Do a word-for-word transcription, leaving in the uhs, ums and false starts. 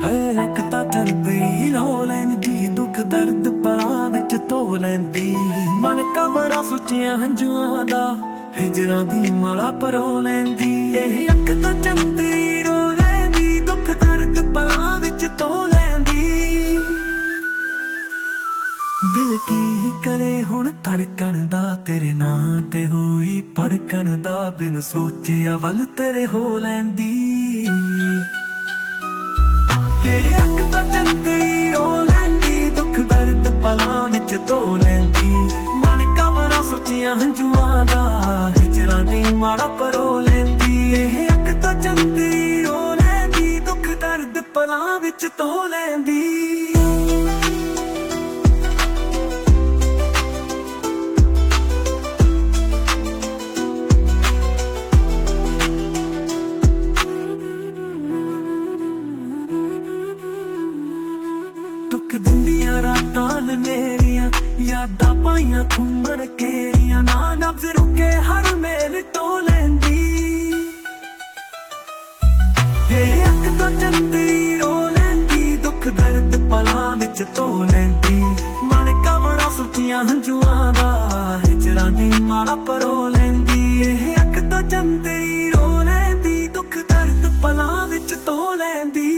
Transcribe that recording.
ਇੱਕ ਤਾਂ ਚੜ੍ਹਦੀ ਰੋ ਲੈਂਦੀ, ਦੁੱਖ ਦਰਦ ਪਲਾਂ ਵਿੱਚ ਧੋ ਲੈਂਦੀ। ਮਨ ਕਮਰਾ ਸੁੱਚਿਆਂ ਹੰਝੂਆਂ ਦਾ, ਹਿਜਰਾਂ ਦੀ ਮਾਲਾ ਪਰੋ ਲੈਂਦੀ। ਇਹ ਇੱਕ ਤਾਂ ਚੜ੍ਹਦੀ ਰੋ ਲੈਂਦੀ, ਦੁੱਖ ਦਰਦ ਪਲਾਂ ਵਿੱਚ ਧੋ ਲੈਂਦੀ। ਦਿਲ ਕੀ ਕਰੇ ਹੁਣ ਧੜਕਣ ਦਾ, ਤੇਰੇ ਨਾਂ ਤੇ ਹੋਈ ਭੜਕਣ ਦਾ। ਬਿਨ ਸੋਚਿਆ ਵੱਲ ਤੇਰੇ ਹੋ ਲੈਂਦੀ। ਤੇਰੀ ਅੱਖ ਤਾਂ ਚੰਦਰੀ ਰੋ ਲੈਂਦੀ, ਦੁੱਖ ਦਰਦ ਪਲਾਂ ਵਿੱਚ ਧੋ ਲੈਂਦੀ। ਮਨ ਕਮਰਾ ਸੁੱਚਿਆਂ ਹੰਝੂਆਂ ਦਾ, ਹਿਜਰਾਂ ਦੀ ਮਾਲਾ ਪਰੋ ਲੈਂਦੀ। ਇਹ ਅੱਖ ਤਾਂ ਚੰਦਰੀ ਰੋ ਲੈਂਦੀ, ਦੁੱਖ ਦਰਦ ਪਲਾਂ ਵਿੱਚ ਧੋ ਲੈਂਦੀ। ਦੁੱਖ ਦਿੰਦੀਆਂ ਰਾਤਾਂ ਨੇ ਮੇਰੀਆਂ, ਯਾਦਾਂ ਪਾਈਆਂ ਘੁੰਮਣ ਘੇਰੀਆਂ। ਨਾ ਨਬਜ਼ ਰੁਕੇ ਹਰ ਮੇਲ ਟੋ ਲੈਂਦੀ। ਇਹ ਅੱਖ ਤਾਂ ਚੰਦਰੀ ਰੋ ਲੈਂਦੀ, ਦੁੱਖ ਦਰਦ ਪਲਾਂ ਵਿੱਚ ਧੋ ਲੈਂਦੀ। ਮਨ ਕਮਰਾ ਸੁੱਚਿਆਂ ਹੰਝੂਆਂ ਦਾ, ਹਿਜਰਾਂ ਦੀ ਮਾਲਾ ਪਰੋ ਲੈਂਦੀ। ਇਹ ਅੱਖ ਤਾਂ ਚੰਦਰੀ ਰੋ ਲੈਂਦੀ, ਦੁੱਖ ਦਰਦ ਪਲਾਂ ਵਿੱਚ ਧੋ ਲੈਂਦੀ।